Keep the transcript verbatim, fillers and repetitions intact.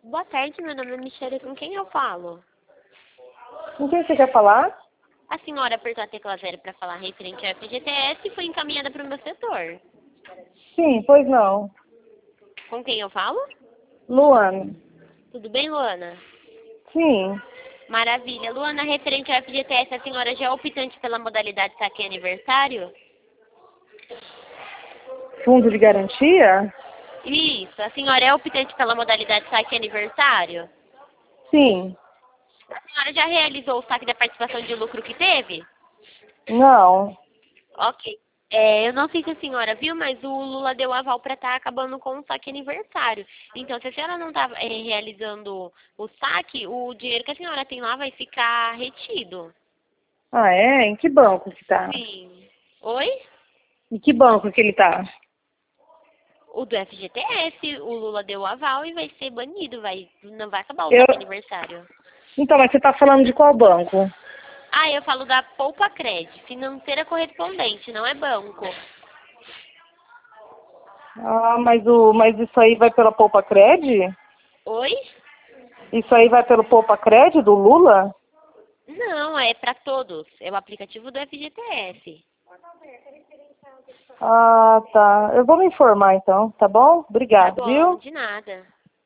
Boa tarde, meu nome é Michele, com quem eu falo? Com quem você quer falar? A senhora apertou a tecla zero para falar referente ao F G T S e foi encaminhada para o meu setor. Sim, pois não. Com quem eu falo? Luana. Tudo bem, Luana? Sim. Maravilha. Luana, referente ao F G T S, a senhora já é optante pela modalidade saque aniversário? Fundo de garantia? Isso. A senhora é optante pela modalidade saque aniversário? Sim. A senhora já realizou o saque da participação de lucro que teve? Não. Ok. É, eu não sei se a senhora viu, mas o Lula deu aval para estar acabando com o saque aniversário. Então, se a senhora não está realizando o saque, o dinheiro que a senhora tem lá vai ficar retido. Ah, é? Em que banco que tá? Sim. Oi? Em que banco que ele tá? O do F G T S, o Lula deu aval e vai ser banido, vai, não vai acabar o Eu... saque aniversário. Então, mas você tá falando de qual banco? Ah, eu falo da Poupa Cred, financeira correspondente, não é banco. Ah, mas, o... mas isso aí vai pela Poupa Cred? Oi? Isso aí vai pelo Poupa Cred do Lula? Não, é para todos. É o aplicativo do F G T S. Ah, tá. Eu vou me informar então, tá bom? Tá Obrigado, bom, viu? de nada.